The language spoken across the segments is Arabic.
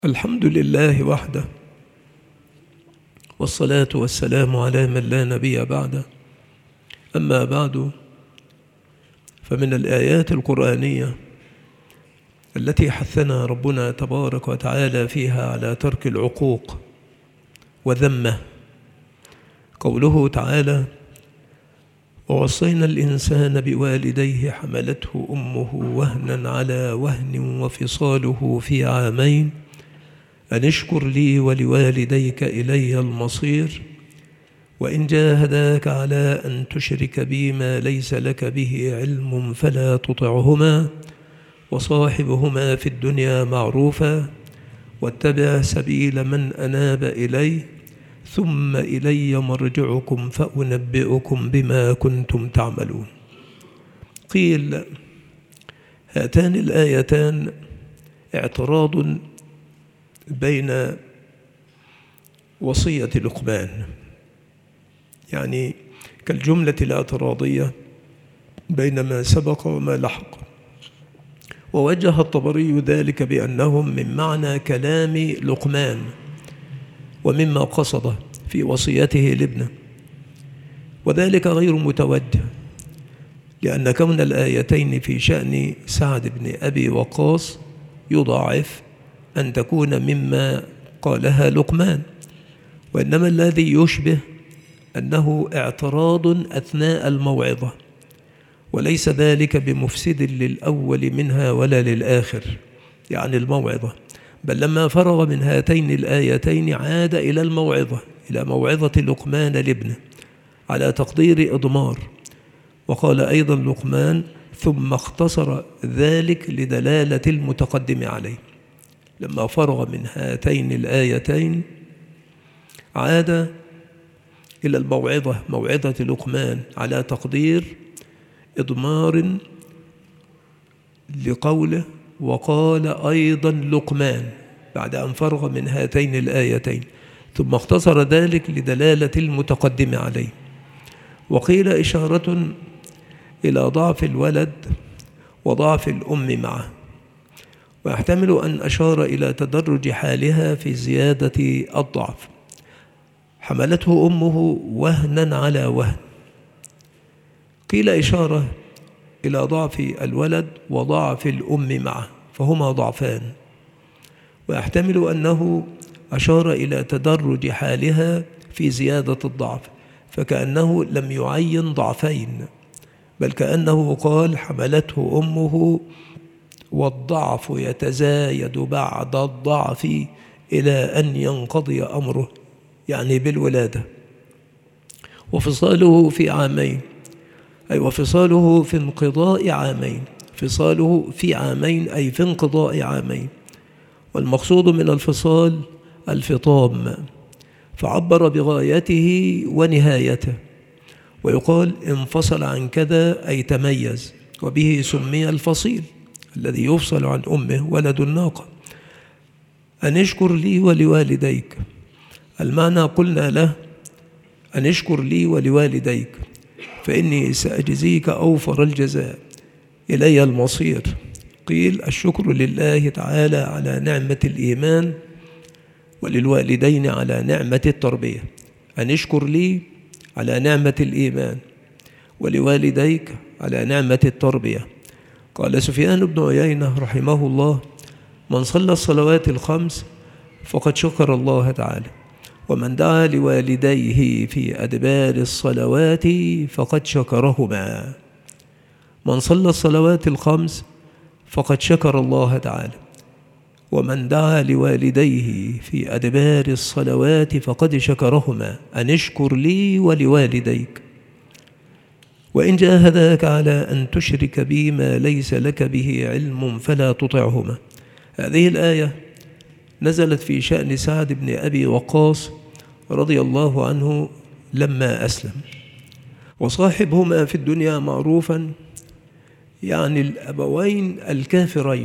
الحمد لله وحده، والصلاة والسلام على من لا نبي بعده. أما بعد، فمن الآيات القرآنية التي حثنا ربنا تبارك وتعالى فيها على ترك العقوق وذمه قوله تعالى: ووصينا الإنسان بوالديه حملته أمه وهنا على وهن وفصاله في عامين أن اشكر لي ولوالديك إلي المصير وإن جاهداك على أن تشرك بي ما ليس لك به علم فلا تطعهما وصاحبهما في الدنيا معروفا واتبع سبيل من أناب إلي ثم إلي مرجعكم فأنبئكم بما كنتم تعملون. قيل هاتان الآيتان اعتراض بين وصية لقمان، يعني كالجملة الاعتراضية بين ما سبق وما لحق. ووجه الطبري ذلك بأنهم من معنى كلام لقمان ومما قصده في وصيته لابنه، وذلك غير متوجه، لأن كون الآيتين في شأن سعد بن أبي وقاص يضاعف أن تكون مما قالها لقمان، وإنما الذي يشبه أنه اعتراض أثناء الموعظة، وليس ذلك بمفسد للأول منها ولا للآخر، يعني الموعظة، بل لما فرغ من هاتين الآيتين عاد إلى الموعظة، إلى موعظة لقمان لابنه على تقدير إضمار. وقال أيضا لقمان: ثم اختصر ذلك لدلالة المتقدم عليه. لما فرغ من هاتين الآيتين عاد إلى الموعظة، موعظة لقمان، على تقدير إضمار لقوله: وقال أيضا لقمان، بعد أن فرغ من هاتين الآيتين، ثم اختصر ذلك لدلالة المتقدم عليه. وقيل إشارة إلى ضعف الولد وضعف الأم معه، ويحتمل أن أشار إلى تدرج حالها في زيادة الضعف. حملته أمه وهنا على وهن، قيل إشارة إلى ضعف الولد وضعف الأم معه، فهما ضعفان. ويحتمل أنه أشار إلى تدرج حالها في زيادة الضعف، فكأنه لم يعين ضعفين، بل كأنه قال: حملته أمه والضعف يتزايد بعد الضعف إلى أن ينقضي أمره، يعني بالولادة. وفصاله في عامين، أي وفصاله في انقضاء عامين، فصاله في عامين أي في انقضاء عامين. والمقصود من الفصال الفطام، فعبر بغايته ونهايته، ويقال انفصل عن كذا أي تميز، وبه سمي الفصيل الذي يفصل عن أمه ولد الناقة. أن اشكر لي ولوالديك، المعنى قلنا له: أن اشكر لي ولوالديك فإني سأجزيك أوفر الجزاء، إلي المصير. قيل الشكر لله تعالى على نعمة الإيمان، وللوالدين على نعمة التربية. أن اشكر لي على نعمة الإيمان، ولوالديك على نعمة التربية. قال سفيان بن عيينة رحمه الله: من صلى الصلوات الخمس فقد شكر الله تعالى، ومن دعا لوالديه في أدبار الصلوات فقد شكرهما. من صلى الصلوات الخمس فقد شكر الله تعالى، ومن دعا لوالديه في أدبار الصلوات فقد شكرهما. أن اشكر لي ولوالديك وإن جاهداك على أن تشرك بي ما ليس لك به علم فلا تطعهما. هذه الآية نزلت في شأن سعد بن أبي وقاص رضي الله عنه لما أسلم. وصاحبهما في الدنيا معروفا، يعني الأبوين الكافرين،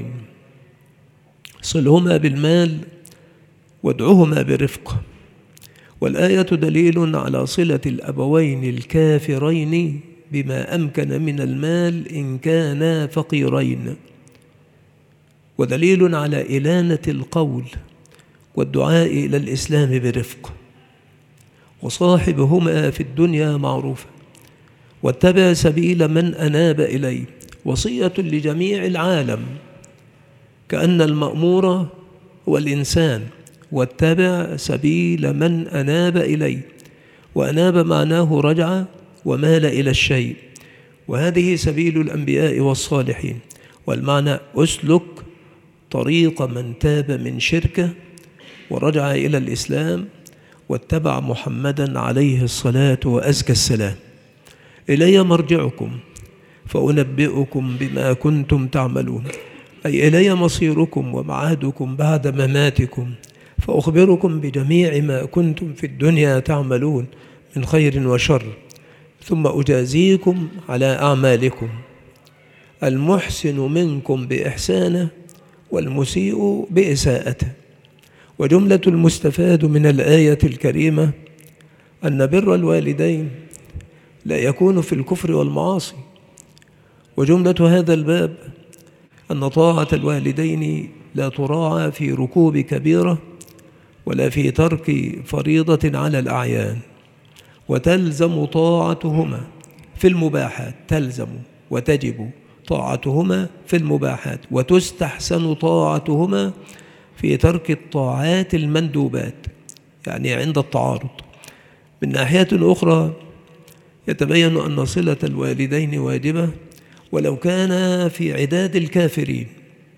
صلهما بالمال وادعهما برفق. والآية دليل على صلة الأبوين الكافرين بما أمكن من المال إن كانا فقيرين، ودليل على إلانة القول والدعاء إلى الإسلام برفق، وصاحبهما في الدنيا معروفا، واتبع سبيل من أناب إليه، وصية لجميع العالم، كأن المأمور هو الإنسان، واتبع سبيل من أناب إليه، وأناب معناه رجع ومال إلى الشيء، وهذه سبيل الأنبياء والصالحين، والمعنى أسلك طريق من تاب من شركه ورجع إلى الإسلام واتبع محمدا عليه الصلاة وأزكى السلام. إلي مرجعكم فأنبئكم بما كنتم تعملون، أي إلي مصيركم ومعادكم بعد مماتكم، فأخبركم بجميع ما كنتم في الدنيا تعملون من خير وشر، ثم أجازيكم على أعمالكم، المحسن منكم بإحسانه والمسيء بإساءته. وجملة المستفاد من الآية الكريمة أن بر الوالدين لا يكون في الكفر والمعاصي، وجملة هذا الباب أن طاعة الوالدين لا تراعى في ركوب كبيرة ولا في ترك فريضة على الأعيان، وتلزم طاعتهما في المباحات، تلزم وتجب طاعتهما في المباحات، وتستحسن طاعتهما في ترك الطاعات المندوبات، يعني عند التعارض. من ناحية أخرى يتبين أن صلة الوالدين واجبة ولو كان في عداد الكافرين،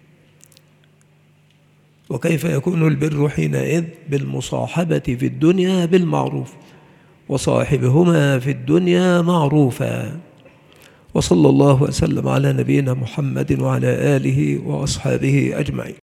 وكيف يكون البر حينئذ؟ بالمصاحبة في الدنيا بالمعروف، وصاحبهما في الدنيا معروفا. وصلى الله وسلم على نبينا محمد وعلى آله وأصحابه أجمعين.